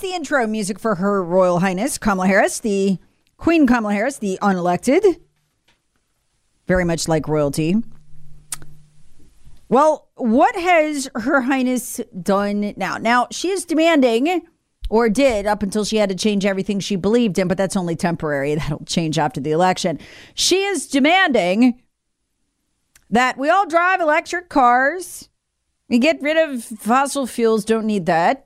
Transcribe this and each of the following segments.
that's the intro music for Her Royal Highness Kamala Harris, the Queen Kamala Harris, the unelected. Very much like royalty. Well, what has Her Highness done now? Now, she is demanding, or did up until she had to change everything she believed in, but that's only temporary. That'll change after the election. She is demanding that we all drive electric cars. We get rid of fossil fuels, don't need that.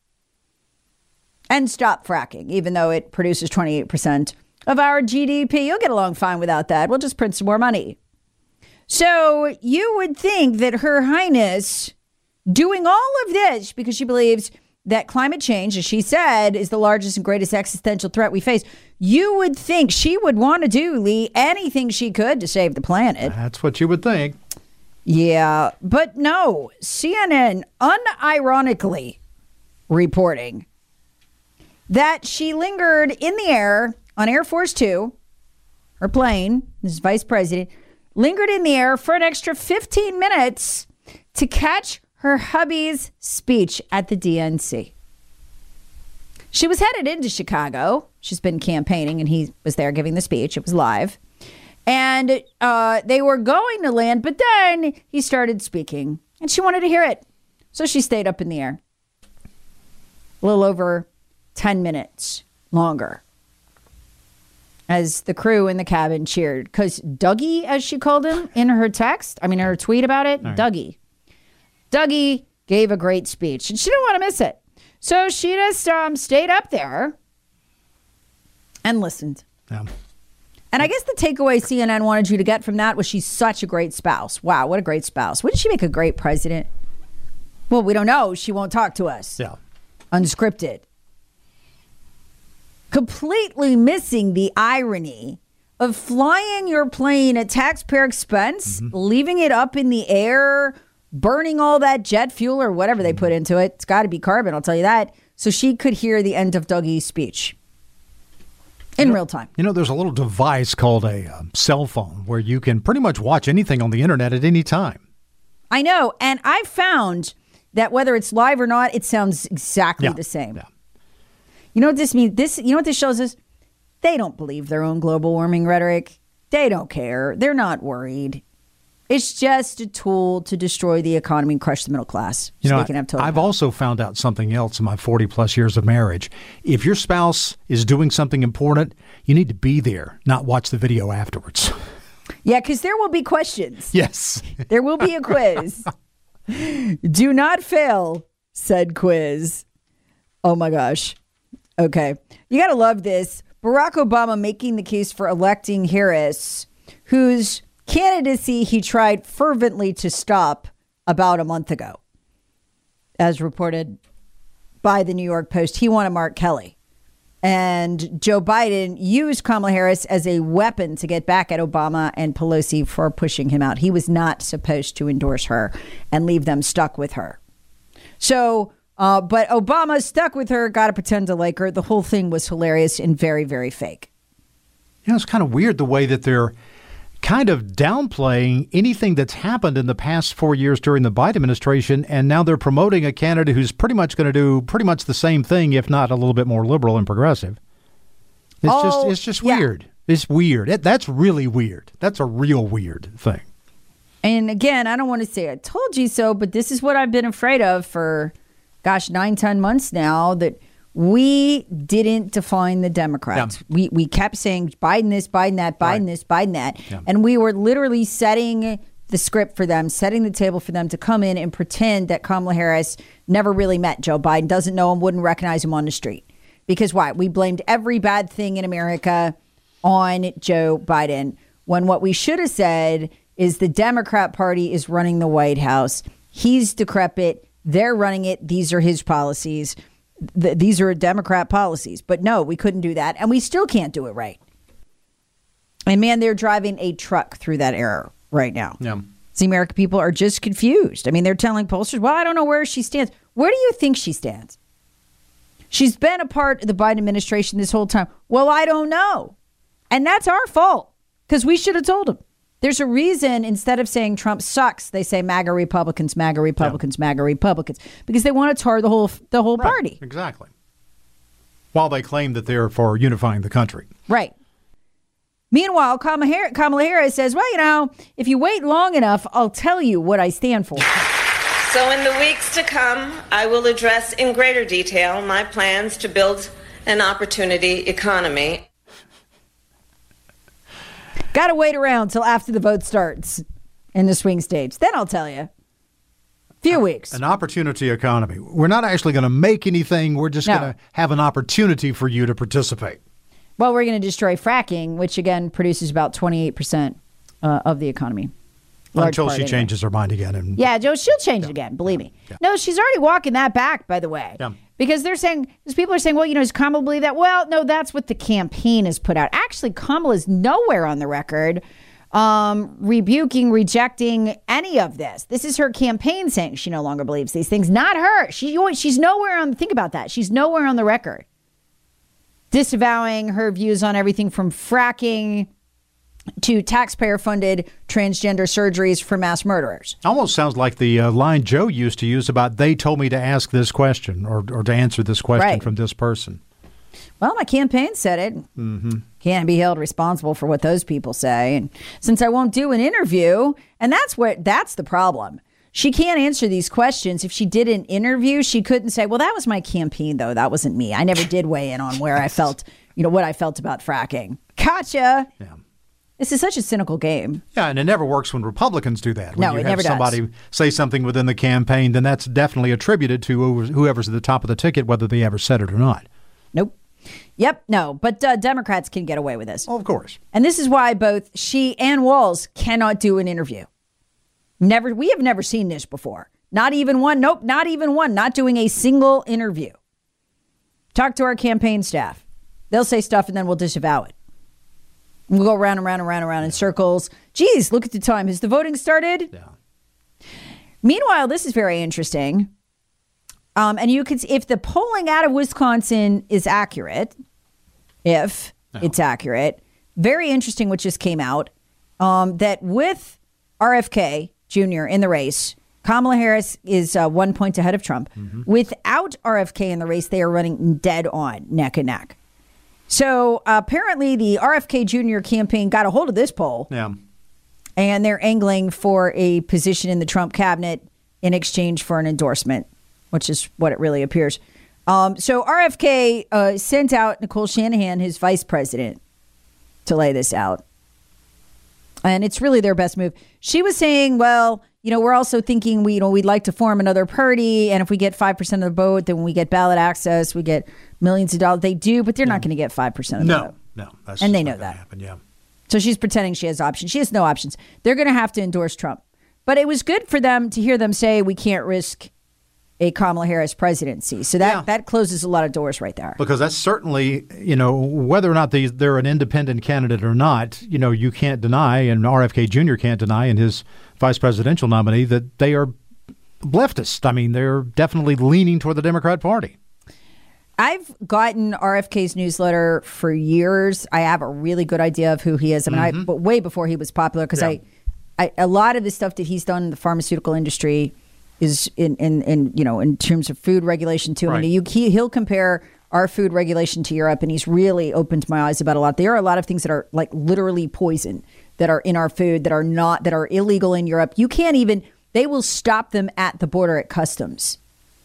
And stop fracking, even though it produces 28% of our GDP. You'll get along fine without that. We'll just print some more money. So you would think that Her Highness doing all of this because she believes that climate change, as she said, is the largest and greatest existential threat we face. You would think she would want to do, Lee, anything she could to save the planet. That's what you would think. Yeah, but no. CNN unironically reporting that she lingered in the air on Air Force Two, her plane, this is Vice President, lingered in the air for an extra 15 minutes to catch her hubby's speech at the DNC. She was headed into Chicago. She's been campaigning, and he was there giving the speech. It was live. And they were going to land, but then he started speaking, and she wanted to hear it. So she stayed up in the air a little over 10 minutes longer as the crew in the cabin cheered. Because Dougie, as she called him in her text, in her tweet about it, right. Dougie gave a great speech, and she didn't want to miss it. So she just stayed up there and listened. Yeah. And I guess the takeaway CNN wanted you to get from that was she's such a great spouse. Wow, what a great spouse. Wouldn't she make a great president? Well, we don't know. She won't talk to us. Yeah. Unscripted. Completely missing the irony of flying your plane at taxpayer expense, leaving it up in the air, burning all that jet fuel or whatever they put into it. It's got to be carbon, I'll tell you that. So she could hear the end of Dougie's speech. In real time. There's a little device called a cell phone where you can pretty much watch anything on the internet at any time. I know. And I found that whether it's live or not, it sounds exactly the same. Yeah. You know what this means? You know what this shows us? They don't believe their own global warming rhetoric. They don't care. They're not worried. It's just a tool to destroy the economy and crush the middle class. I've also found out something else in my 40 plus years of marriage. If your spouse is doing something important, you need to be there, not watch the video afterwards. Yeah, because there will be questions. Yes. There will be a quiz. Do not fail, said quiz. Oh my gosh. Okay. You got to love this. Barack Obama making the case for electing Harris, whose candidacy he tried fervently to stop about a month ago. As reported by the New York Post, he wanted Mark Kelly. And Joe Biden used Kamala Harris as a weapon to get back at Obama and Pelosi for pushing him out. He was not supposed to endorse her and leave them stuck with her. So, but Obama stuck with her, got to pretend to like her. The whole thing was hilarious and very, very fake. It's kind of weird the way that they're kind of downplaying anything that's happened in the past 4 years during the Biden administration, and now they're promoting a candidate who's pretty much going to do pretty much the same thing, if not a little bit more liberal and progressive. It's just weird. It's weird. That's really weird. That's a real weird thing. And again, I don't want to say I told you so, but this is what I've been afraid of for, 9-10 months now, that we didn't define the Democrats. Yeah. We kept saying Biden this, Biden that, Biden this, Biden that. Yeah. And we were literally setting the script for them, setting the table for them to come in and pretend that Kamala Harris never really met Joe Biden, doesn't know him, wouldn't recognize him on the street. Because why? We blamed every bad thing in America on Joe Biden, when what we should have said is the Democrat Party is running the White House. He's decrepit. They're running it. These are his policies. These are Democrat policies. But no, we couldn't do that. And we still can't do it right. And man, they're driving a truck through that error right now. Yeah. The American people are just confused. I mean, they're telling pollsters, well, I don't know where she stands. Where do you think she stands? She's been a part of the Biden administration this whole time. Well, I don't know. And that's our fault, because we should have told them. There's a reason instead of saying Trump sucks, they say MAGA Republicans, MAGA Republicans, MAGA Republicans, because they want to tar the whole party. Exactly. while they claim that they're for unifying the country. Right. Meanwhile, Kamala Harris says, well, if you wait long enough, I'll tell you what I stand for. So in the weeks to come, I will address in greater detail my plans to build an opportunity economy. Got to wait around till after the vote starts in the swing states. Then I'll tell you. Few weeks. An opportunity economy. We're not actually going to make anything. We're just going to have an opportunity for you to participate. Well, we're going to destroy fracking, which, again, produces about 28% of the economy. Until she changes her mind again. Yeah, Joe, she'll change it again, believe me. Yeah. No, she's already walking that back, by the way. Yeah. Because people are saying, well, does Kamala believe that? Well, no, that's what the campaign has put out. Actually, Kamala is nowhere on the record rebuking, rejecting any of this. This is her campaign saying she no longer believes these things, not her. She's nowhere on, think about that. She's nowhere on the record disavowing her views on everything from fracking to taxpayer-funded transgender surgeries for mass murderers. Almost sounds like the line Joe used to use about they told me to ask this question or to answer this question from this person. Well, my campaign said it. Mm-hmm. Can't be held responsible for what those people say. And since I won't do an interview, and that's the problem. She can't answer these questions. If she did an interview, she couldn't say, well, that was my campaign, though. That wasn't me. I never did weigh in on where I felt, what I felt about fracking. Gotcha. Yeah. This is such a cynical game. Yeah, and it never works when Republicans do that. When no, it never does. Somebody say something within the campaign, then that's definitely attributed to whoever's at the top of the ticket, whether they ever said it or not. Nope. Yep, no. But Democrats can get away with this. Oh, of course. And this is why both she and Walz cannot do an interview. We have never seen this before. Not even one. Nope, not even one. Not doing a single interview. Talk to our campaign staff. They'll say stuff and then we'll disavow it. We'll go around and round and round and round in circles. Geez, look at the time. Has the voting started? Yeah. Meanwhile, this is very interesting. And you could, if the polling out of Wisconsin is accurate, it's accurate, very interesting, what just came out, that with RFK Jr. in the race, Kamala Harris is 1 point ahead of Trump. Mm-hmm. Without RFK in the race, they are running dead on, neck and neck. So apparently the RFK Jr. campaign got a hold of this poll. Yeah. And they're angling for a position in the Trump cabinet in exchange for an endorsement, which is what it really appears. So RFK sent out Nicole Shanahan, his vice president, to lay this out. And it's really their best move. She was saying, well, we're also thinking we'd like to form another party. And if we get 5% of the vote, then when we get ballot access, we get millions of dollars. They do, but they're not going to get 5% of the vote. No. And they know that. Happen, yeah. So she's pretending she has options. She has no options. They're going to have to endorse Trump. But it was good for them to hear them say we can't risk a Kamala Harris presidency. So that closes a lot of doors right there. Because that's certainly, whether or not they're an independent candidate or not, you can't deny, and RFK Jr. can't deny in his vice presidential nominee, that they are leftist. I mean, they're definitely leaning toward the Democrat Party. I've gotten RFK's newsletter for years. I have a really good idea of who he is. I mean, but way before he was popular, because a lot of the stuff that he's done in the pharmaceutical industry is in terms of food regulation too. Right. I mean, he'll compare our food regulation to Europe, and he's really opened my eyes about a lot. There are a lot of things that are like literally poison that are in our food that are illegal in Europe. They will stop them at the border at customs.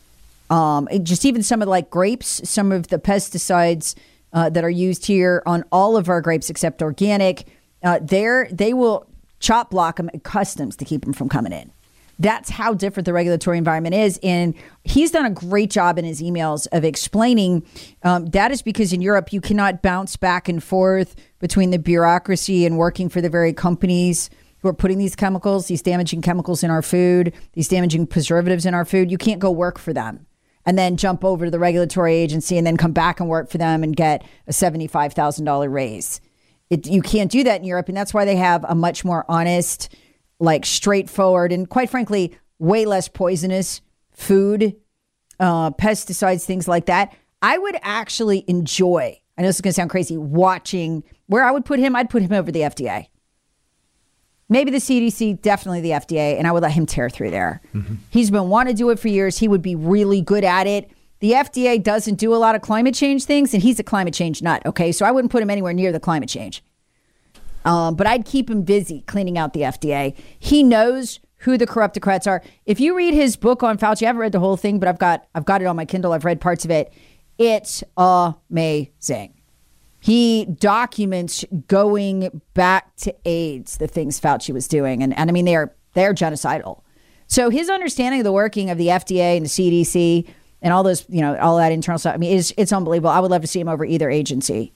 Just even some of grapes, some of the pesticides that are used here on all of our grapes except organic, they will chop block them at customs to keep them from coming in. That's how different the regulatory environment is. And he's done a great job in his emails of explaining that is because in Europe, you cannot bounce back and forth between the bureaucracy and working for the very companies who are putting these damaging chemicals in our food, these damaging preservatives in our food. You can't go work for them and then jump over to the regulatory agency and then come back and work for them and get a $75,000 raise. You can't do that in Europe. And that's why they have a much more honest, straightforward, and quite frankly, way less poisonous food, pesticides, things like that. I would actually enjoy, I know this is going to sound crazy, watching where I would put him. I'd put him over the FDA. Maybe the CDC, definitely the FDA, and I would let him tear through there. Mm-hmm. He's been wanting to do it for years. He would be really good at it. the FDA doesn't do a lot of climate change things, and he's a climate change nut, okay? So I wouldn't put him anywhere near the climate change. But I'd keep him busy cleaning out the FDA. He knows who the corruptocrats are. If you read his book on Fauci, I haven't read the whole thing, but I've got it on my Kindle. I've read parts of it. It's amazing. He documents going back to AIDS, the things Fauci was doing. And I mean, they're genocidal. So his understanding of the working of the FDA and the CDC and all those, all that internal stuff, I mean, it's unbelievable. I would love to see him over either agency.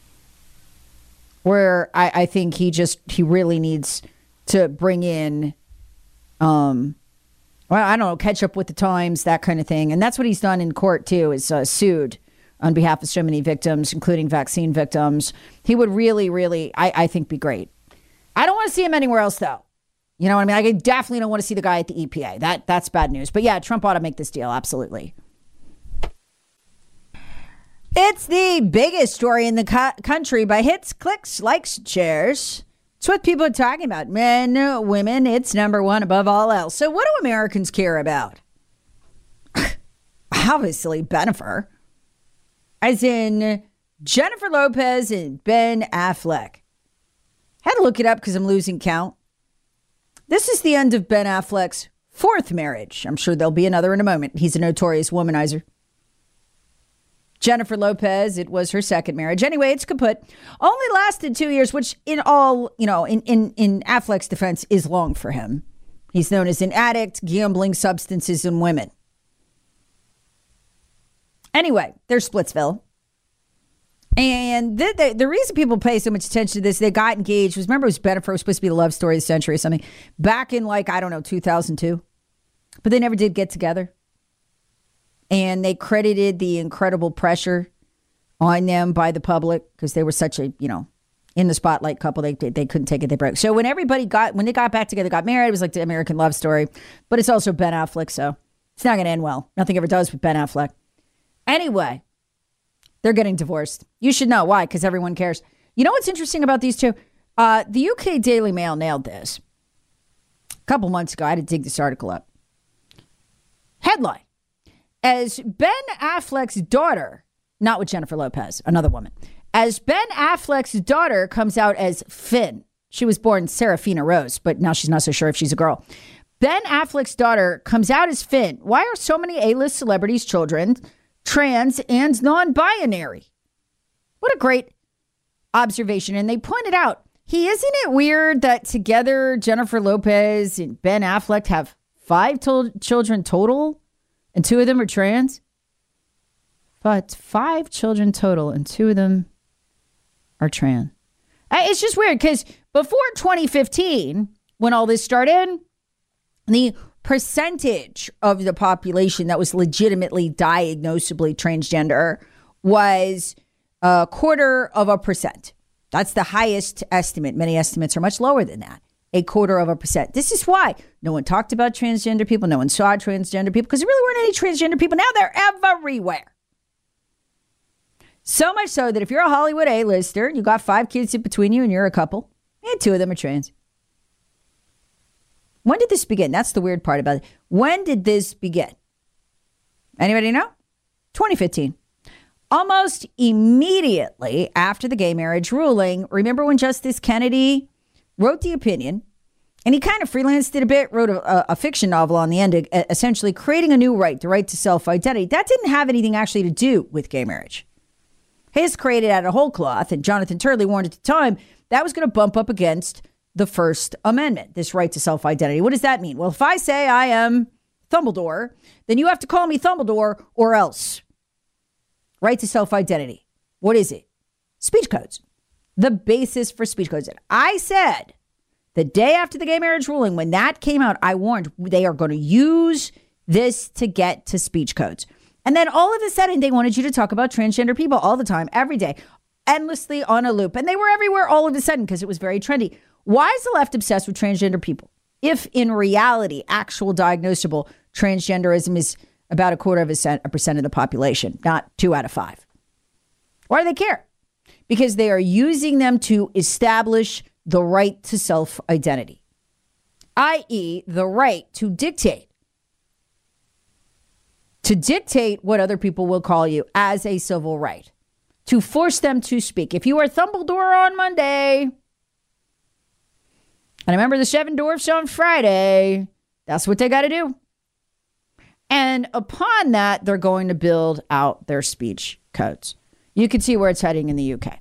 Where I think he really needs to bring in, I don't know, catch up with the times, that kind of thing. And that's what he's done in court, too, is sued on behalf of so many victims, including vaccine victims. He would really, really, I think, be great. I don't want to see him anywhere else, though. You know what I mean? I definitely don't want to see the guy at the EPA. That's bad news. But yeah, Trump ought to make this deal. Absolutely. It's the biggest story in the country by hits, clicks, likes, shares. It's what people are talking about. Men, women, it's number one above all else. So what do Americans care about? Obviously, Bennifer. As in Jennifer Lopez and Ben Affleck. Had to look it up because I'm losing count. This is the end of Ben Affleck's fourth marriage. I'm sure there'll be another in a moment. He's a notorious womanizer. Jennifer Lopez, it was her second marriage. Anyway, it's kaput. Only lasted 2 years, which in all, in Affleck's defense is long for him. He's known as an addict, gambling, substances, and women. Anyway, there's Splitsville. And the reason people pay so much attention to this, they got engaged, remember it was Bennifer, was supposed to be the love story of the century or something, back in 2002. But they never did get together. And they credited the incredible pressure on them by the public because they were such a, in the spotlight couple. They couldn't take it. They broke. So when they got back together, got married, it was like the American love story. But it's also Ben Affleck, so it's not going to end well. Nothing ever does with Ben Affleck. Anyway, they're getting divorced. You should know why, because everyone cares. You know what's interesting about these two? The UK Daily Mail nailed this. A couple months ago, I had to dig this article up. Headline. As Ben Affleck's daughter, not with Jennifer Lopez, another woman, as Ben Affleck's daughter comes out as Finn. She was born Serafina Rose, but now she's not so sure if she's a girl. Ben Affleck's daughter comes out as Finn. Why are so many A-list celebrities' children trans and non-binary? What a great observation. And they pointed out, isn't it weird that together Jennifer Lopez and Ben Affleck have 5 children total? And 2 of them are trans. But 5 children total and 2 of them are trans. It's just weird because before 2015, when all this started, the percentage of the population that was legitimately diagnosably transgender was 0.25%. That's the highest estimate. Many estimates are much lower than that. 0.25%. This is why no one talked about transgender people. No one saw transgender people because there really weren't any transgender people. Now they're everywhere. So much so that if you're a Hollywood A-lister, you got 5 kids in between you and you're a couple, and 2 of them are trans. When did this begin? That's the weird part about it. When did this begin? Anybody know? 2015. Almost immediately after the gay marriage ruling, remember when Justice Kennedy wrote the opinion, and he kind of freelanced it a bit, wrote a fiction novel on the end, essentially creating a new right, the right to self-identity. That didn't have anything actually to do with gay marriage. His created out of whole cloth, and Jonathan Turley warned at the time, that was going to bump up against the First Amendment, this right to self-identity. What does that mean? Well, if I say I am Thumbledore, then you have to call me Thumbledore or else. Right to self-identity. What is it? Speech codes. The basis for speech codes. I said the day after the gay marriage ruling, when that came out, I warned they are going to use this to get to speech codes. And then all of a sudden, they wanted you to talk about transgender people all the time, every day, endlessly on a loop. And they were everywhere all of a sudden because it was very trendy. Why is the left obsessed with transgender people? If in reality, actual diagnosable transgenderism is about 0.25% of the population, not 2 out of 5. Why do they care? Because they are using them to establish the right to self-identity, i.e. the right to dictate to dictate what other people will call you as a civil right, to force them to speak. If you are Thumbledore on Monday and I remember the Seven Dwarfs on Friday, that's what they got to do. And upon that, they're going to build out their speech codes. You can see where it's heading in the UK.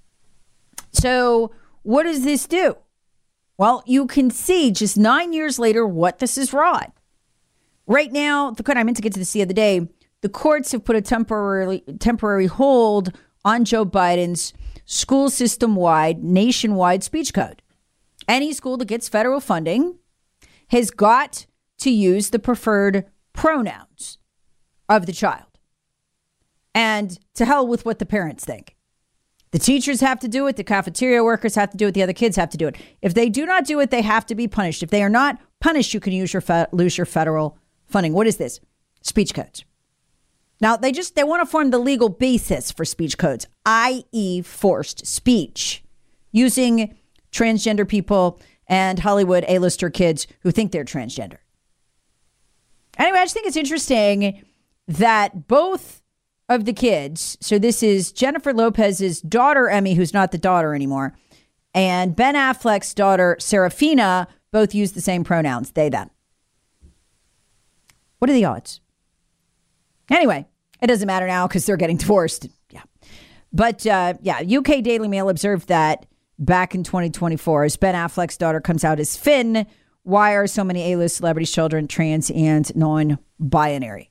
So what does this do? Well, you can see just 9 years later what this has wrought. Right now, I meant to get to this the other day, the courts have put a temporary hold on Joe Biden's school system-wide, nationwide speech code. Any school that gets federal funding has got to use the preferred pronouns of the child. And to hell with what the parents think. The teachers have to do it. The cafeteria workers have to do it. The other kids have to do it. If they do not do it, they have to be punished. If they are not punished, you can lose your federal funding. What is this? Speech codes. Now, they want to form the legal basis for speech codes, i.e. forced speech, using transgender people and Hollywood A-lister kids who think they're transgender. Anyway, I just think it's interesting that both of the kids, so this is Jennifer Lopez's daughter, Emmy, who's not the daughter anymore, and Ben Affleck's daughter, Serafina, both use the same pronouns, they, them. What are the odds? Anyway, it doesn't matter now because they're getting divorced. Yeah. But UK Daily Mail observed that back in 2024, as Ben Affleck's daughter comes out as Finn, why are so many A-list celebrities' children trans and non-binary?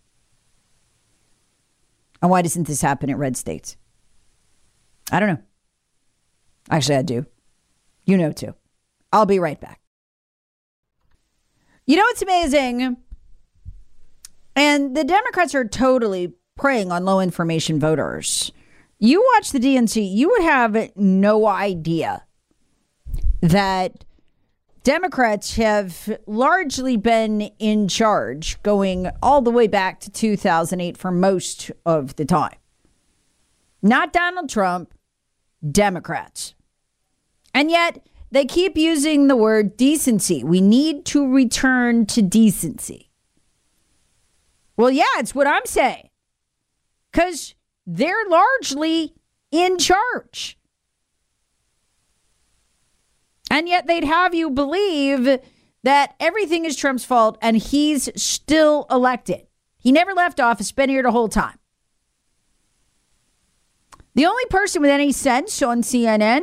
And why doesn't this happen in red states? I don't know. Actually, I do. You know, too. I'll be right back. You know what's amazing? And the Democrats are totally preying on low information voters. You watch the DNC, you would have no idea that Democrats have largely been in charge going all the way back to 2008 for most of the time. Not Donald Trump, Democrats. And yet they keep using the word decency. We need to return to decency. Well, yeah, it's what I'm saying. Because they're largely in charge. And yet they'd have you believe that everything is Trump's fault and he's still elected. He never left office, been here the whole time. The only person with any sense on CNN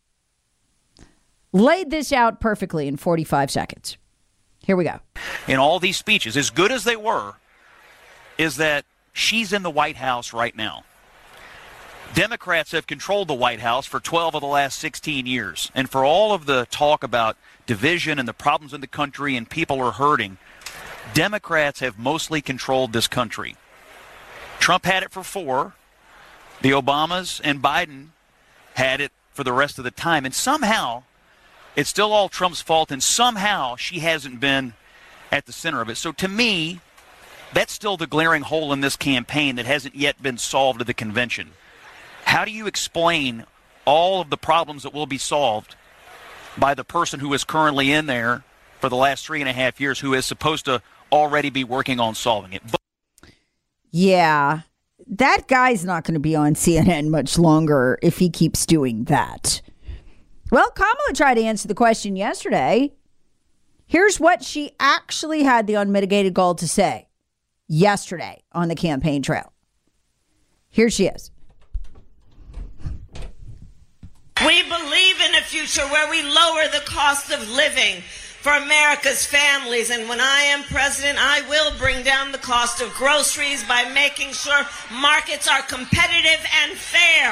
laid this out perfectly in 45 seconds. Here we go. In all these speeches, as good as they were, is that she's in the White House right now. Democrats have controlled the White House for 12 of the last 16 years. And for all of the talk about division and the problems in the country and people are hurting, Democrats have mostly controlled this country. Trump had it for 4. The Obamas and Biden had it for the rest of the time. And somehow, it's still all Trump's fault, and somehow she hasn't been at the center of it. So to me, that's still the glaring hole in this campaign that hasn't yet been solved at the convention. How do you explain all of the problems that will be solved by the person who is currently in there for the last 3.5 years, who is supposed to already be working on solving it? Yeah, that guy's not going to be on CNN much longer if he keeps doing that. Well, Kamala tried to answer the question yesterday. Here's what she actually had the unmitigated gall to say yesterday on the campaign trail. Here she is. We believe in a future where we lower the cost of living for America's families. And when I am president, I will bring down the cost of groceries by making sure markets are competitive and fair.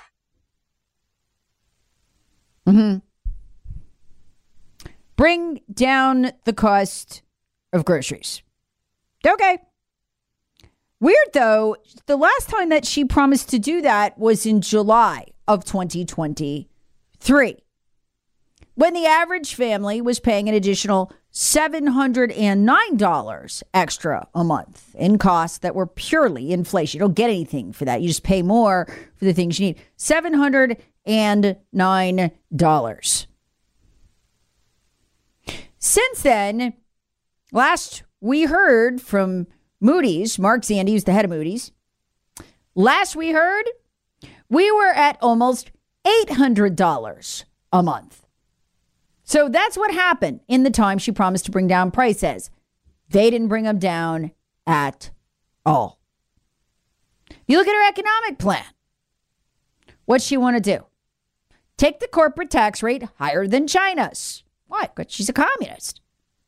Bring down the cost of groceries. Okay. Weird, though, the last time that she promised to do that was in July of 2023, when the average family was paying an additional $709 extra a month in costs that were purely inflation. You don't get anything for that. You just pay more for the things you need. $709. Since then, last we heard from Moody's, Mark Zandi, who's the head of Moody's, last we heard, we were at almost $800 a month. So that's what happened in the time she promised to bring down prices. They didn't bring them down at all. You look at her economic plan. What's she want to do? Take the corporate tax rate higher than China's. Why? Because she's a communist.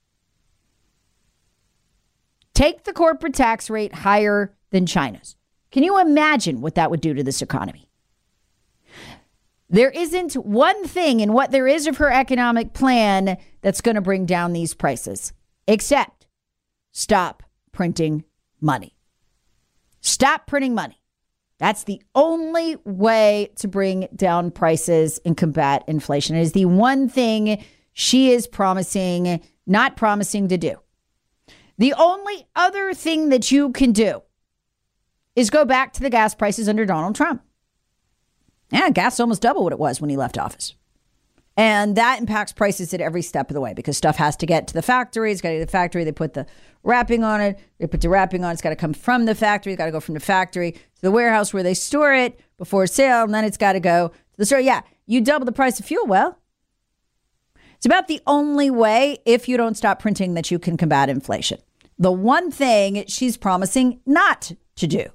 Take the corporate tax rate higher than China's. Can you imagine what that would do to this economy? There isn't one thing in what there is of her economic plan that's going to bring down these prices, except stop printing money. Stop printing money. That's the only way to bring down prices and combat inflation. It is the one thing she is not promising to do. The only other thing that you can do is go back to the gas prices under Donald Trump. Yeah, gas is almost double what it was when he left office. And that impacts prices at every step of the way because stuff has to get to the factory. It's got to get to the factory. They put the wrapping on it. They put the wrapping on. It's got to come from the factory. It's got to go from the factory to the warehouse where they store it before sale. And then it's got to go to the store. Yeah, you double the price of fuel. Well, it's about the only way, if you don't stop printing, that you can combat inflation. The one thing she's promising not to do.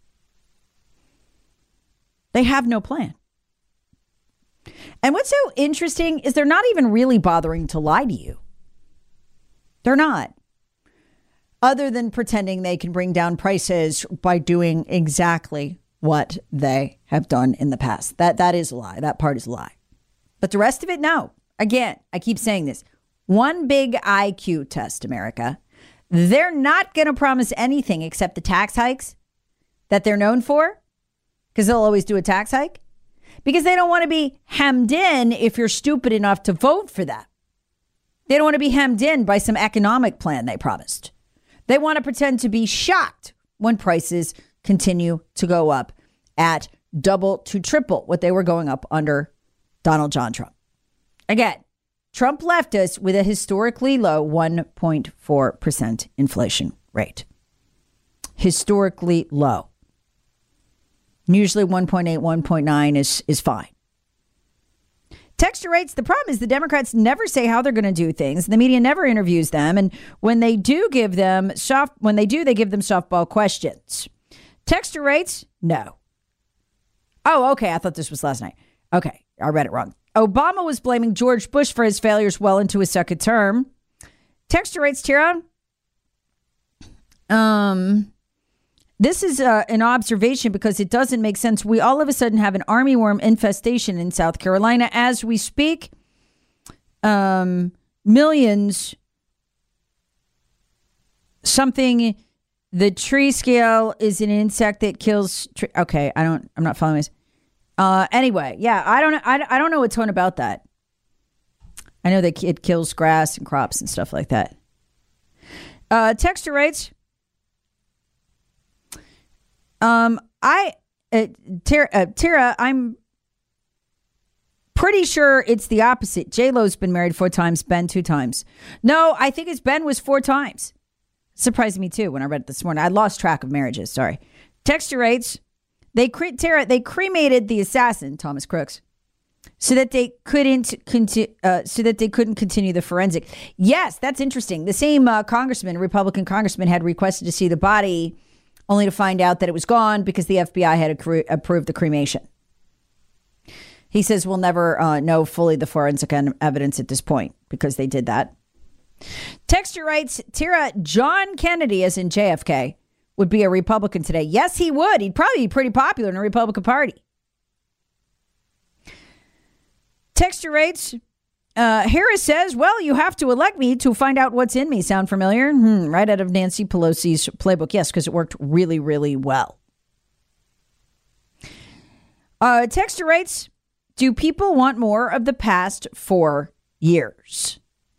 They have no plan. And what's so interesting is they're not even really bothering to lie to you. They're not. Other than pretending they can bring down prices by doing exactly what they have done in the past. That is a lie. That part is a lie. But the rest of it, no. Again, I keep saying this. One big IQ test, America. They're not going to promise anything except the tax hikes that they're known for. Because they'll always do a tax hike. Because they don't want to be hemmed in if you're stupid enough to vote for that. They don't want to be hemmed in by some economic plan they promised. They want to pretend to be shocked when prices continue to go up at double to triple what they were going up under Donald John Trump. Again, Trump left us with a historically low 1.4% inflation rate. Historically low. Usually 1.8, 1.9 is fine. Texture rates, the problem is the Democrats never say how they're going to do things. The media never interviews them. And when they do give them they give them softball questions. Texture rates, no. Oh, okay. I thought this was last night. Okay. I read it wrong. Obama was blaming George Bush for his failures well into his second term. Texture rates, Tira. This is an observation because it doesn't make sense. We all of a sudden have an armyworm infestation in South Carolina as we speak. Millions. The tree scale is an insect that kills. Okay, I'm not following this. Anyway, yeah, I don't know a ton about that. I know that it kills grass and crops and stuff like that. Texture rates. Tara, I'm pretty sure it's the opposite. J-Lo's been married 4 times, Ben 2 times. No, I think Ben was 4 times. Surprised me too when I read it this morning. I lost track of marriages. Sorry. Texture rates. They cremated the assassin, Thomas Crooks, so that they couldn't continue the forensic. Yes, that's interesting. The same Republican congressman, had requested to see the body, only to find out that it was gone because the FBI had approved the cremation. He says we'll never know fully the forensic evidence at this point because they did that. Texture writes, Tara, John Kennedy, as in JFK, would be a Republican today. Yes, he would. He'd probably be pretty popular in the Republican Party. Texture rates. Harris says, well, you have to elect me to find out what's in me. Sound familiar? Right out of Nancy Pelosi's playbook. Yes, because it worked really, really well. Texture rates. Do people want more of the past 4 years?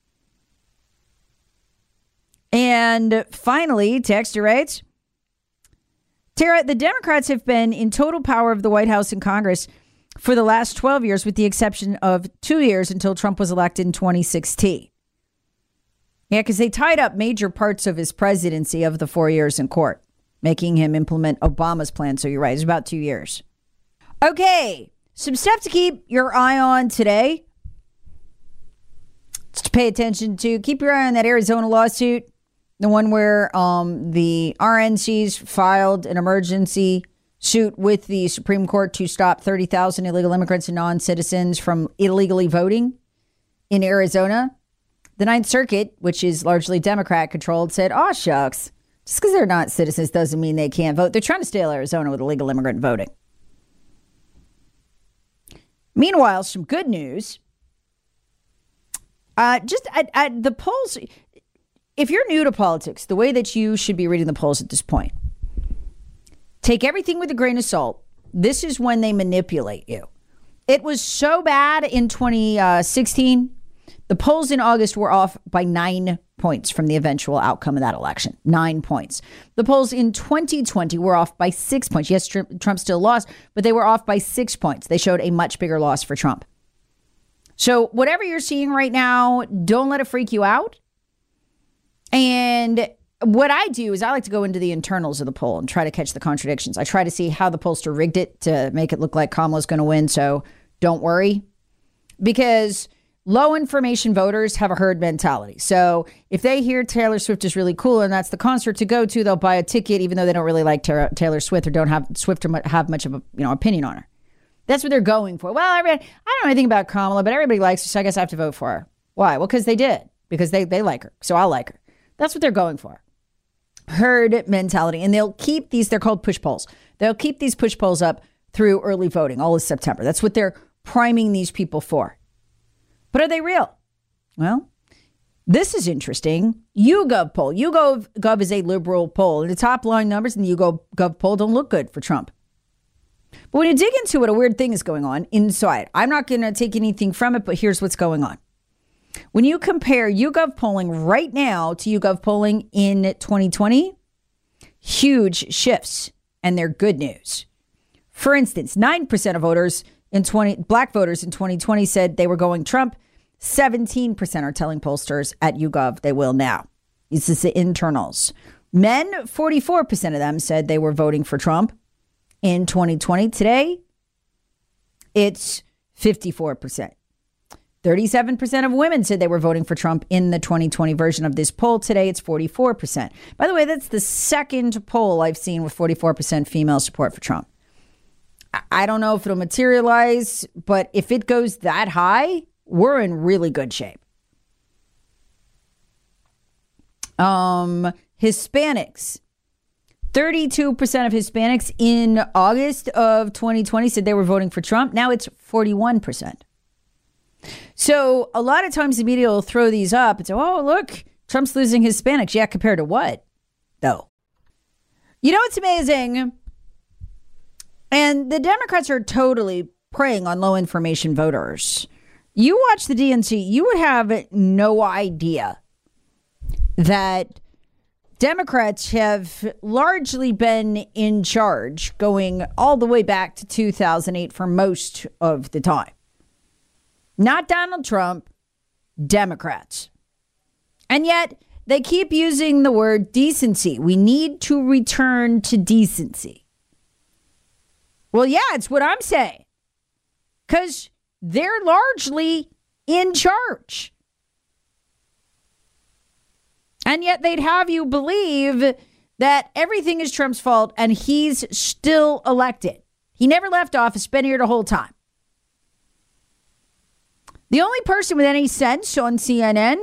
And finally, texture rates. Tara, the Democrats have been in total power of the White House and Congress for the last 12 years, with the exception of 2 years until Trump was elected in 2016. Yeah, because they tied up major parts of his presidency of the 4 years in court, making him implement Obama's plan. So you're right. It's about 2 years. Okay. Some stuff to keep your eye on today. To pay attention to. Keep your eye on that Arizona lawsuit. The one where the RNCs filed an emergency suit with the Supreme Court to stop 30,000 illegal immigrants and non-citizens from illegally voting in Arizona. The Ninth Circuit, which is largely Democrat-controlled, said, oh, shucks, just because they're not citizens doesn't mean they can't vote. They're trying to steal Arizona with illegal immigrant voting. Meanwhile, some good news. Just at the polls, if you're new to politics, the way that you should be reading the polls at this point, take everything with a grain of salt. This is when they manipulate you. It was so bad in 2016. The polls in August were off by 9 points from the eventual outcome of that election. 9 points. The polls in 2020 were off by 6 points. Yes, Trump still lost, but they were off by 6 points. They showed a much bigger loss for Trump. So whatever you're seeing right now, don't let it freak you out. And what I do is I like to go into the internals of the poll and try to catch the contradictions. I try to see how the pollster rigged it to make it look like Kamala's going to win. So don't worry, because low information voters have a herd mentality. So if they hear Taylor Swift is really cool and that's the concert to go to, they'll buy a ticket even though they don't really like Taylor Swift or don't have much of a opinion on her. That's what they're going for. Well, I don't know anything about Kamala, but everybody likes her, so I guess I have to vote for her. Why? Well, because they did. Because they like her. So I'll like her. That's what they're going for. Herd mentality. And they'll keep these, they're called push polls. They'll keep these push polls up through early voting, all of September. That's what they're priming these people for. But are they real? Well, this is interesting. YouGov poll. YouGov is a liberal poll. And the top line numbers in the YouGov poll don't look good for Trump. But when you dig into it, a weird thing is going on inside. I'm not going to take anything from it, but here's what's going on. When you compare YouGov polling right now to YouGov polling in 2020, huge shifts, and they're good news. For instance, 9% of voters black voters in 2020 said they were going Trump. 17% are telling pollsters at YouGov they will now. This is the internals. Men, 44% of them said they were voting for Trump in 2020. Today, it's 54%. 37% of women said they were voting for Trump in the 2020 version of this poll. Today, it's 44%. By the way, that's the second poll I've seen with 44% female support for Trump. I don't know if it'll materialize, but if it goes that high, we're in really good shape. Hispanics. 32% of Hispanics in August of 2020 said they were voting for Trump. Now it's 41%. So a lot of times the media will throw these up and say, oh, look, Trump's losing Hispanics. Yeah, compared to what, though? You know what's amazing? And the Democrats are totally preying on low information voters. You watch the DNC, you would have no idea that Democrats have largely been in charge going all the way back to 2008 for most of the time. Not Donald Trump, Democrats. And yet they keep using the word decency. We need to return to decency. Well, yeah, it's what I'm saying. Because they're largely in charge. And yet they'd have you believe that everything is Trump's fault and he's still elected. He never left office, been here the whole time. The only person with any sense on CNN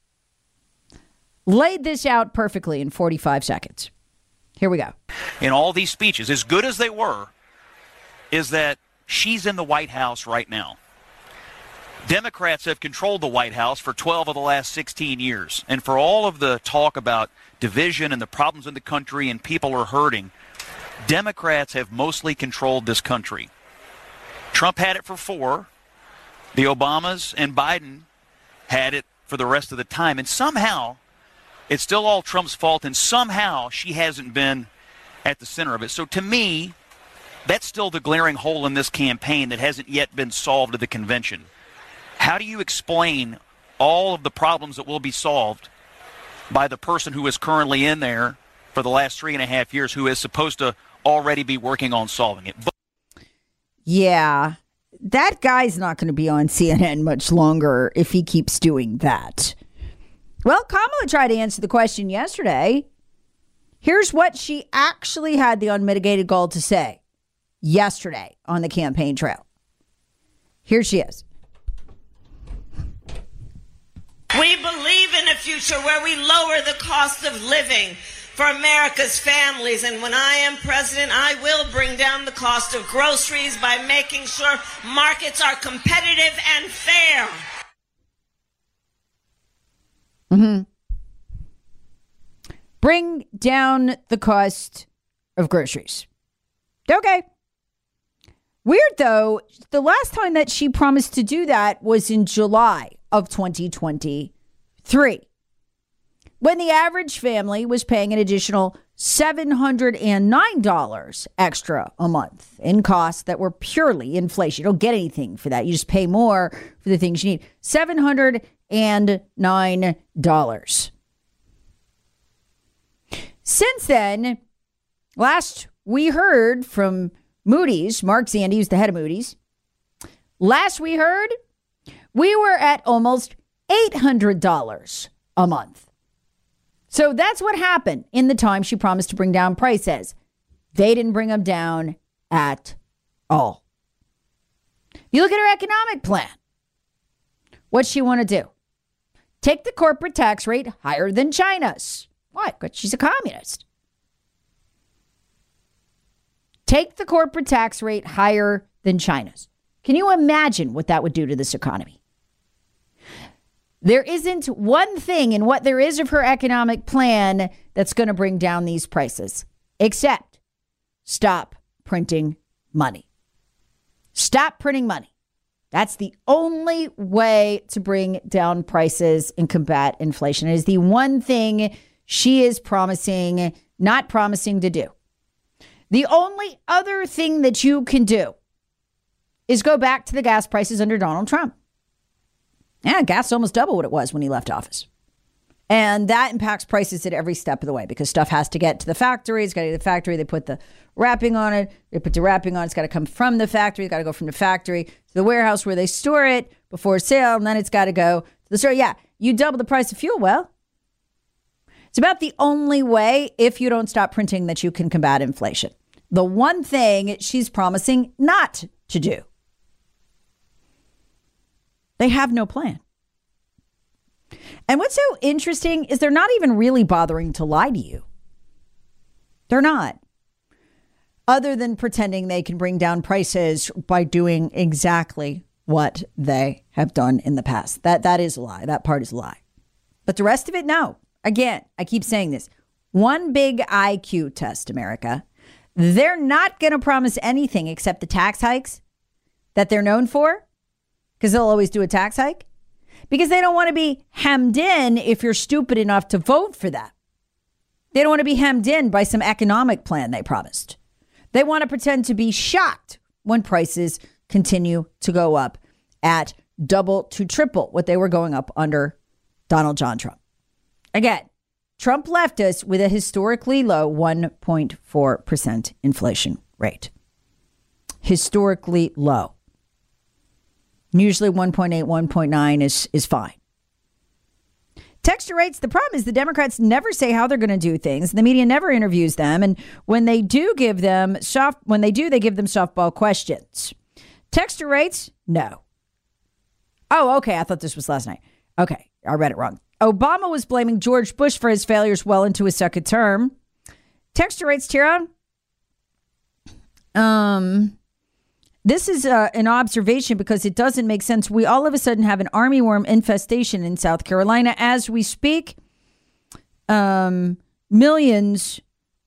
laid this out perfectly in 45 seconds. Here we go. In all these speeches, as good as they were, is that she's in the White House right now. Democrats have controlled the White House for 12 of the last 16 years. And for all of the talk about division and the problems in the country and people are hurting, Democrats have mostly controlled this country. Trump had it for 4. The Obamas and Biden had it for the rest of the time. And somehow, it's still all Trump's fault, and somehow she hasn't been at the center of it. So to me, that's still the glaring hole in this campaign that hasn't yet been solved at the convention. How do you explain all of the problems that will be solved by the person who is currently in there for the last 3.5 years, who is supposed to already be working on solving it. Yeah, that guy's not going to be on CNN much longer if he keeps doing that. Well, Kamala tried to answer the question yesterday. Here's what she actually had the unmitigated gall to say yesterday on the campaign trail. Here she is. We believe in a future where we lower the cost of living for America's families. And when I am president, I will bring down the cost of groceries by making sure markets are competitive and fair. Bring down the cost of groceries. Okay. Weird, though, the last time that she promised to do that was in July of 2023, when the average family was paying an additional $709 extra a month in costs that were purely inflation. You don't get anything for that. You just pay more for the things you need. $709. Since then, last we heard from Moody's, Mark Zandi, who's the head of Moody's, last we heard, we were at almost $800 a month. So that's what happened in the time she promised to bring down prices. They didn't bring them down at all. You look at her economic plan. What's she want to do? Take the corporate tax rate higher than China's. Why? Because she's a communist. Take the corporate tax rate higher than China's. Can you imagine what that would do to this economy? There isn't one thing in what there is of her economic plan that's going to bring down these prices, except stop printing money. Stop printing money. That's the only way to bring down prices and combat inflation. It is the one thing she is not promising to do. The only other thing that you can do is go back to the gas prices under Donald Trump. Yeah, gas is almost double what it was when he left office. And that impacts prices at every step of the way because stuff has to get to the factory. It's got to get to the factory. They put the wrapping on it. They put the wrapping on it. It's got to come from the factory. It's got to go from the factory to the warehouse where they store it before sale. And then it's got to go to the store. Yeah, you double the price of fuel. Well, it's about the only way, if you don't stop printing, that you can combat inflation. The one thing she's promising not to do. They have no plan. And what's so interesting is they're not even really bothering to lie to you. They're not. Other than pretending they can bring down prices by doing exactly what they have done in the past. That is a lie. That part is a lie. But the rest of it, no. Again, I keep saying this. One big IQ test, America. They're not going to promise anything except the tax hikes that they're known for. Because they'll always do a tax hike. Because they don't want to be hemmed in if you're stupid enough to vote for that. They don't want to be hemmed in by some economic plan they promised. They want to pretend to be shocked when prices continue to go up at double to triple what they were going up under Donald John Trump. Again, Trump left us with a historically low 1.4% inflation rate. Historically low. Usually 1.8, 1.9 is fine. Texture rates, the problem is the Democrats never say how they're going to do things. The media never interviews them. And when they do give them they give them softball questions. Texture rates, no. Oh, okay. I thought this was last night. Okay. I read it wrong. Obama was blaming George Bush for his failures well into his second term. Texture rates, Tira. This is an observation because it doesn't make sense. We all of a sudden have an armyworm infestation in South Carolina as we speak. Millions.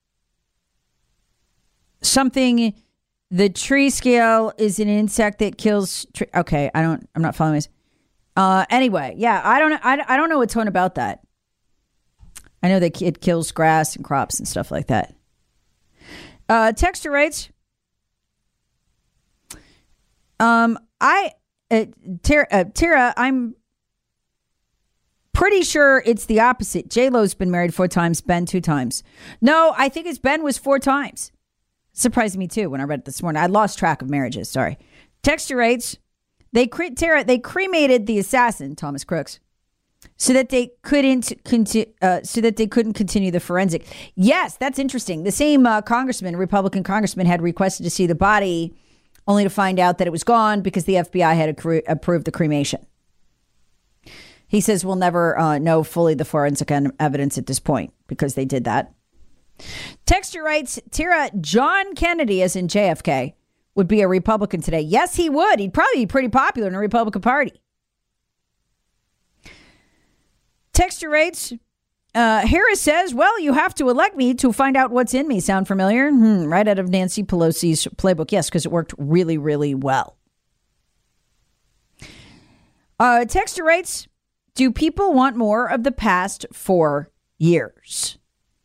The tree scale is an insect that kills. Okay, I'm not following this. Anyway, yeah, I don't know a ton about that. I know that it kills grass and crops and stuff like that. Texture rates. Tara, Pretty sure it's the opposite. J-Lo's been married 4 times, Ben 2 times. No, I think it's Ben was 4 times. Surprised me too when I read it this morning. I lost track of marriages. Sorry. Texture rates. They cremated the assassin, Thomas Crooks, so that they couldn't continue the forensic. Yes, that's interesting. The same Republican congressman, had requested to see the body, only to find out that it was gone because the FBI had approved the cremation. He says we'll never know fully the forensic evidence at this point because they did that. Texture writes, Tara, John Kennedy, as in JFK, would be a Republican today. Yes, he would. He'd probably be pretty popular in the Republican Party. Texture rates, Harris says, well, you have to elect me to find out what's in me. Sound familiar? Right out of Nancy Pelosi's playbook. Yes, because it worked really, really well. Texture rates, do people want more of the past 4 years?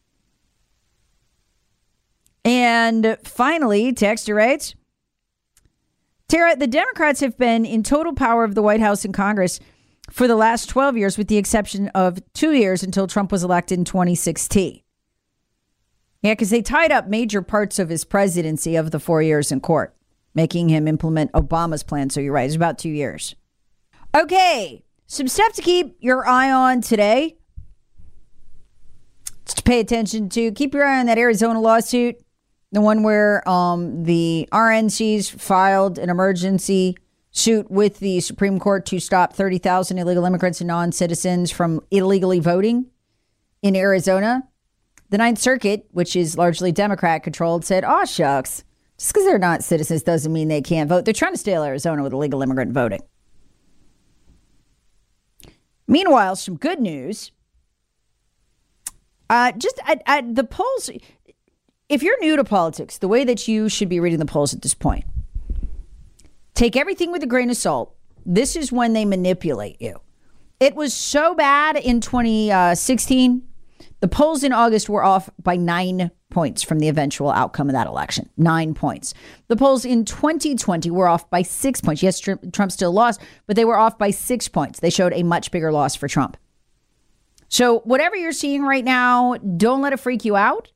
And finally, Texture rates, Tara, the Democrats have been in total power of the White House and Congress for the last 12 years, with the exception of 2 years until Trump was elected in 2016. Yeah, because they tied up major parts of his presidency of the 4 years in court, making him implement Obama's plan. So you're right, it's about 2 years. Okay, some stuff to keep your eye on today. To pay attention to. Keep your eye on that Arizona lawsuit. The one where the RNCs filed an emergency suit with the Supreme Court to stop 30,000 illegal immigrants and non-citizens from illegally voting in Arizona. The Ninth Circuit, which is largely Democrat-controlled, said, oh, shucks, just because they're not citizens doesn't mean they can't vote. They're trying to steal Arizona with illegal immigrant voting. Meanwhile, some good news. Just at the polls, if you're new to politics, the way that you should be reading the polls at this point, take everything with a grain of salt. This is when they manipulate you. It was so bad in 2016. The polls in August were off by 9 points from the eventual outcome of that election. 9 points. The polls in 2020 were off by 6 points. Yes, Trump still lost, but they were off by 6 points. They showed a much bigger loss for Trump. So whatever you're seeing right now, don't let it freak you out.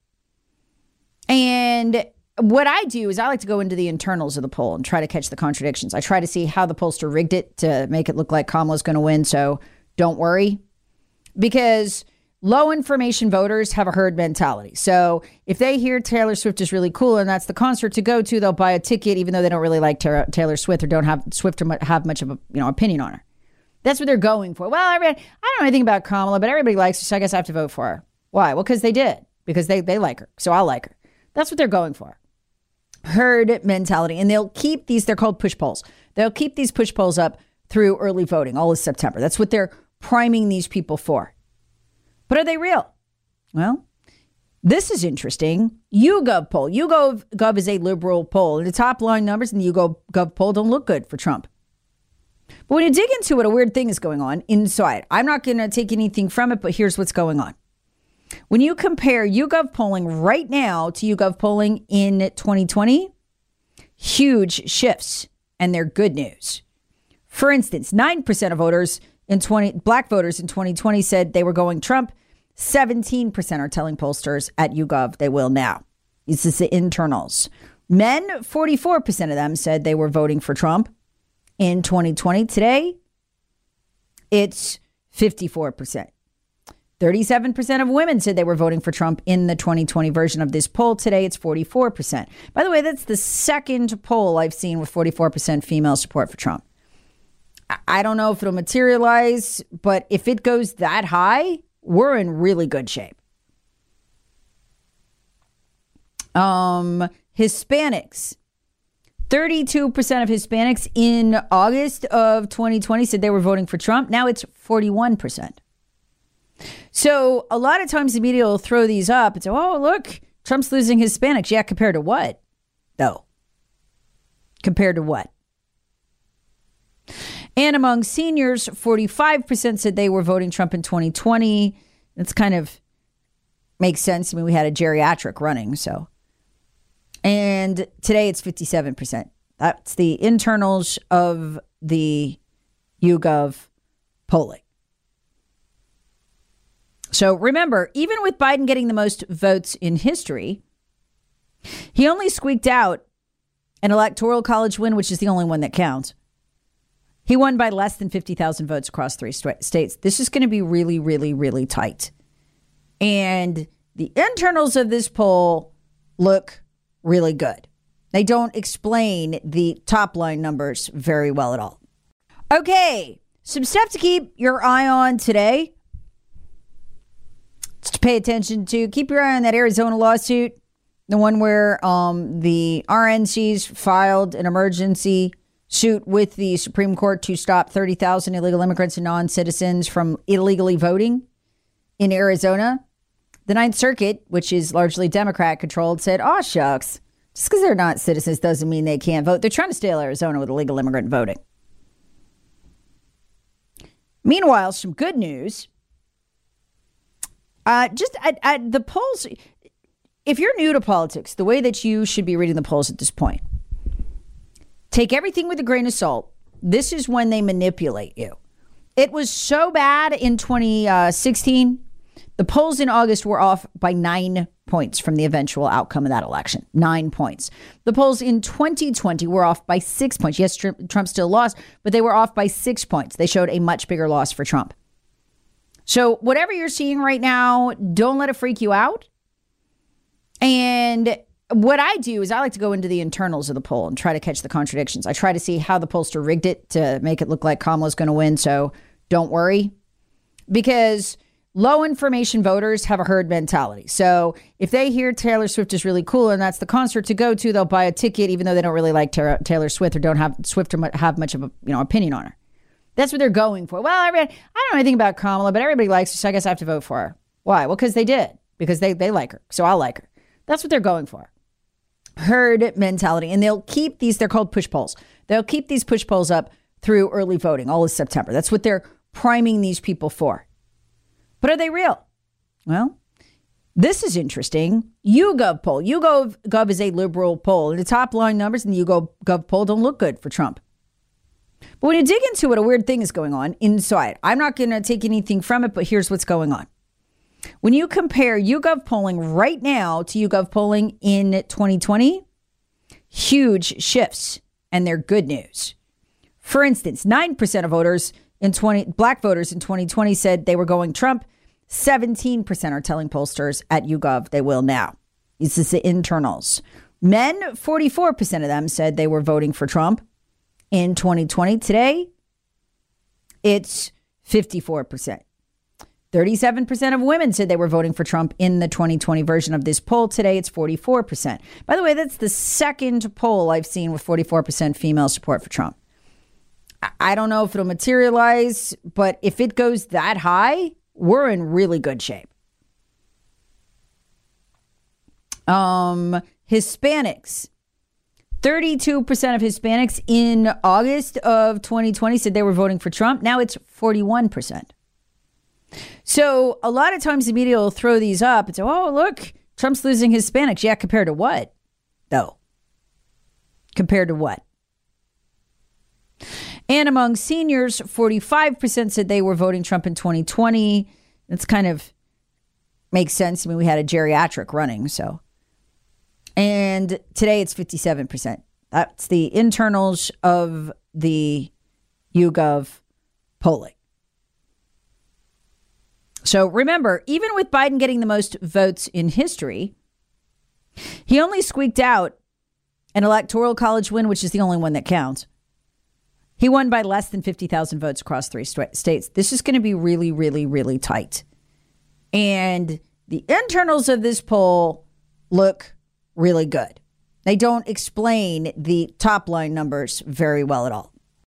And what I do is I like to go into the internals of the poll and try to catch the contradictions. I try to see how the pollster rigged it to make it look like Kamala's going to win. So don't worry, because low information voters have a herd mentality. So if they hear Taylor Swift is really cool and that's the concert to go to, they'll buy a ticket even though they don't really like Taylor Swift or don't have much of a opinion on her. That's what they're going for. Well, I don't know anything about Kamala, but everybody likes her, so I guess I have to vote for her. Why? Well, because they did. Because they like her. So I'll like her. That's what they're going for. Herd mentality. And they'll keep these, they're called push polls. They'll keep these push polls up through early voting, all of September. That's what they're priming these people for. But are they real? Well, this is interesting. YouGov poll. YouGov is a liberal poll. And the top line numbers in the YouGov poll don't look good for Trump. But when you dig into it, a weird thing is going on inside. I'm not going to take anything from it, but here's what's going on. When you compare YouGov polling right now to YouGov polling in 2020, huge shifts, and they're good news. For instance, 9% of voters black voters in 2020 said they were going Trump. 17% are telling pollsters at YouGov they will now. This is the internals. Men, 44% of them said they were voting for Trump in 2020. Today, it's 54%. 37% of women said they were voting for Trump in the 2020 version of this poll. Today, it's 44%. By the way, that's the second poll I've seen with 44% female support for Trump. I don't know if it'll materialize, but if it goes that high, we're in really good shape. Hispanics. 32% of Hispanics in August of 2020 said they were voting for Trump. Now it's 41%. So a lot of times the media will throw these up and say, oh, look, Trump's losing Hispanics. Yeah, compared to what, though? Compared to what? And among seniors, 45% said they were voting Trump in 2020. That's kind of makes sense. I mean, we had a geriatric running, so. And today it's 57%. That's the internals of the YouGov polling. So remember, even with Biden getting the most votes in history, he only squeaked out an electoral college win, which is the only one that counts. He won by less than 50,000 votes across 3 states. This is going to be really, really, really tight. And the internals of this poll look really good. They don't explain the top line numbers very well at all. Okay, some stuff to keep your eye on today. To pay attention to. Keep your eye on that Arizona lawsuit, the one where the RNCs filed an emergency suit with the Supreme Court to stop 30,000 illegal immigrants and non-citizens from illegally voting in Arizona. The Ninth Circuit, which is largely Democrat-controlled, said, oh, shucks, just because they're not citizens doesn't mean they can't vote. They're trying to steal Arizona with illegal immigrant voting. Meanwhile, some good news. Just at the polls, if you're new to politics, the way that you should be reading the polls at this point, take everything with a grain of salt. This is when they manipulate you. It was so bad in 2016. The polls in August were off by 9 points from the eventual outcome of that election. 9 points. The polls in 2020 were off by 6 points. Yes, Trump still lost, but they were off by 6 points. They showed a much bigger loss for Trump. So whatever you're seeing right now, don't let it freak you out. And what I do is I like to go into the internals of the poll and try to catch the contradictions. I try to see how the pollster rigged it to make it look like Kamala's going to win. So don't worry, because low information voters have a herd mentality. So if they hear Taylor Swift is really cool and that's the concert to go to, they'll buy a ticket even though they don't really like Taylor Swift or don't have much of a opinion on her. That's what they're going for. Well, I don't know anything about Kamala, but everybody likes her, so I guess I have to vote for her. Why? Well, because they did. Because they like her. So I'll like her. That's what they're going for. Herd mentality. And they'll keep these, they're called push polls. They'll keep these push polls up through early voting, all of September. That's what they're priming these people for. But are they real? Well, this is interesting. YouGov poll. YouGov is a liberal poll. And the top line numbers in the YouGov poll don't look good for Trump. But when you dig into it, a weird thing is going on inside. I'm not going to take anything from it, but here's what's going on. When you compare YouGov polling right now to YouGov polling in 2020, huge shifts, and they're good news. For instance, 9% of voters black voters in 2020 said they were going Trump. 17% are telling pollsters at YouGov they will now. This is the internals. Men, 44% of them said they were voting for Trump in 2020. Today, it's 54%. 37% of women said they were voting for Trump in the 2020 version of this poll. Today, it's 44%. By the way, that's the second poll I've seen with 44% female support for Trump. I don't know if it'll materialize, but if it goes that high, we're in really good shape. Hispanics. 32% of Hispanics in August of 2020 said they were voting for Trump. Now it's 41%. So a lot of times the media will throw these up and say, oh, look, Trump's losing Hispanics. Yeah, compared to what, though? Compared to what? And among seniors, 45% said they were voting Trump in 2020. That's kind of makes sense. I mean, we had a geriatric running, so. And today it's 57%. That's the internals of the YouGov polling. So remember, even with Biden getting the most votes in history, he only squeaked out an electoral college win, which is the only one that counts. He won by less than 50,000 votes across 3 states. This is going to be really, really, really tight. And the internals of this poll look really good. They don't explain the top line numbers very well at all.